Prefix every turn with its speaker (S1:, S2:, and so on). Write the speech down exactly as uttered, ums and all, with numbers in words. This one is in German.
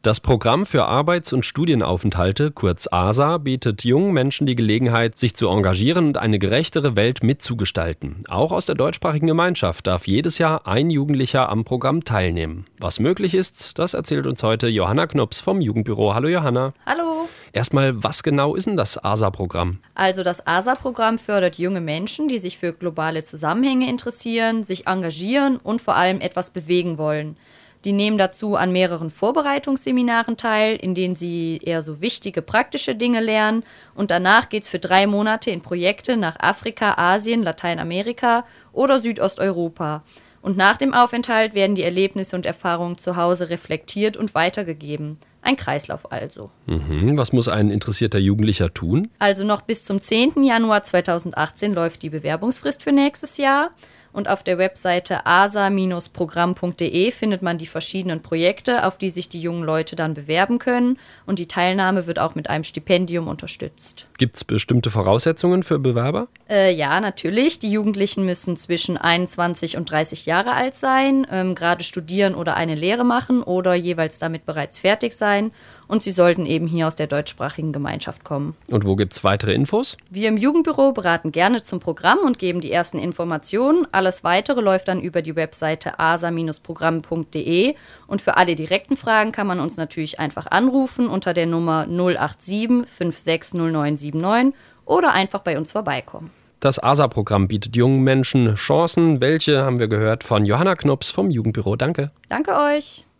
S1: Das Programm für Arbeits- und Studienaufenthalte, kurz A S A, bietet jungen Menschen die Gelegenheit, sich zu engagieren und eine gerechtere Welt mitzugestalten. Auch aus der deutschsprachigen Gemeinschaft darf jedes Jahr ein Jugendlicher am Programm teilnehmen. Was möglich ist, das erzählt uns heute Johanna Knops vom Jugendbüro. Hallo Johanna.
S2: Hallo.
S1: Erstmal, was genau ist denn das A S A-Programm?
S2: Also das A S A-Programm fördert junge Menschen, die sich für globale Zusammenhänge interessieren, sich engagieren und vor allem etwas bewegen wollen. Die nehmen dazu an mehreren Vorbereitungsseminaren teil, in denen sie eher so wichtige praktische Dinge lernen. Und danach geht's für drei Monate in Projekte nach Afrika, Asien, Lateinamerika oder Südosteuropa. Und nach dem Aufenthalt werden die Erlebnisse und Erfahrungen zu Hause reflektiert und weitergegeben. Ein Kreislauf also.
S1: Mhm. Was muss ein interessierter Jugendlicher tun?
S2: Also noch bis zum zehnten Januar zweitausendachtzehn läuft die Bewerbungsfrist für nächstes Jahr. Und auf der Webseite a s a Bindestrich programm punkt d e findet man die verschiedenen Projekte, auf die sich die jungen Leute dann bewerben können. Und die Teilnahme wird auch mit einem Stipendium unterstützt.
S1: Gibt es bestimmte Voraussetzungen für Bewerber?
S2: Äh, ja, natürlich. Die Jugendlichen müssen zwischen einundzwanzig und dreißig Jahre alt sein, ähm, gerade studieren oder eine Lehre machen oder jeweils damit bereits fertig sein. Und sie sollten eben hier aus der deutschsprachigen Gemeinschaft kommen.
S1: Und wo gibt es weitere Infos?
S2: Wir im Jugendbüro beraten gerne zum Programm und geben die ersten Informationen. Alles Weitere läuft dann über die Webseite a s a Bindestrich programm punkt d e. Und für alle direkten Fragen kann man uns natürlich einfach anrufen unter der Nummer null acht sieben fünf sechs null neun sieben neun oder einfach bei uns vorbeikommen.
S1: Das A S A-Programm bietet jungen Menschen Chancen. Welche haben wir gehört von Johanna Knops vom Jugendbüro. Danke.
S2: Danke euch.